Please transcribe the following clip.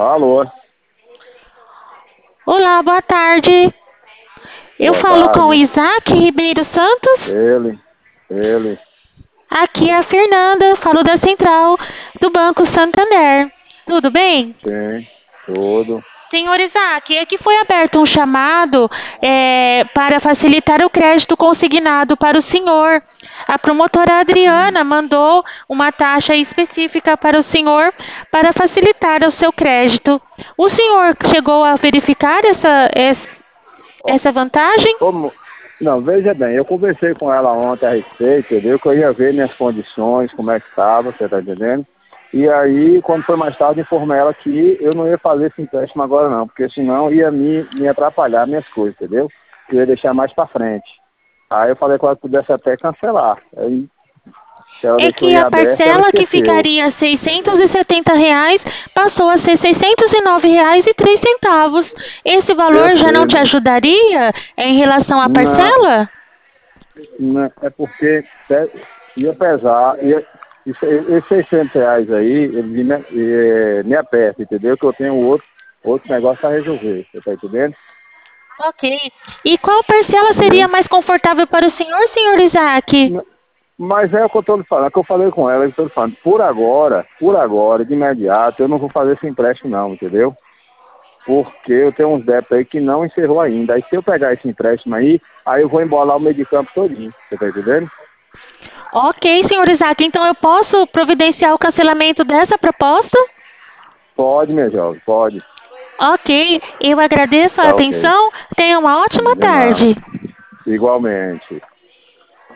Alô, Olá, boa tarde. Eu boa falo com o tarde. Isaac Ribeiro Santos. Ele, Aqui é a Fernanda, falo da Central do Banco Santander. Tudo bem? sim, tudo. Senhor Isaac, aqui foi aberto um chamado para facilitar o crédito consignado para o senhor. A promotora Hum. Adriana mandou uma taxa específica para o senhor para facilitar o seu crédito. O senhor chegou a verificar Ó, essa vantagem? como... Não, veja bem, eu conversei com ela ontem a respeito, entendeu? Que eu ia ver minhas condições, como é que estava, você tá entendendo? E aí, quando foi mais tarde, informei ela que eu não ia fazer esse empréstimo agora não, porque senão ia me atrapalhar minhas coisas, entendeu? Eu ia deixar mais pra frente. Aí eu falei que ela pudesse até cancelar. Aí, se ela É deixou que em a aberto, ela parcela que esqueceu. ficaria R$ 670 passou a ser R$ 609,03. Esse Eu valor já não te sei. ajudaria em relação à Não, parcela? não, é porque ia pesar, esses R$ 600 aí, ele me aperta, entendeu? Que eu tenho outro negócio a resolver, você tá entendendo? Ok. E qual parcela seria Entendeu? mais confortável para o senhor, senhor Isaac? Mas é o que eu estou lhe falando, é o que eu falei com ela, eu estou lhe falando, por agora, de imediato, eu não vou fazer esse empréstimo não, entendeu? Porque eu tenho uns débitos aí que não encerrou ainda. Aí se eu pegar esse empréstimo aí eu vou embolar o meio de campo todinho, você tá entendendo? Ok, senhor Isaac. Então eu posso providenciar o cancelamento dessa proposta? Pode, minha jovem, pode. Ok. Eu agradeço a Tá ok. atenção. Tenha uma ótima De nada. tarde. Igualmente.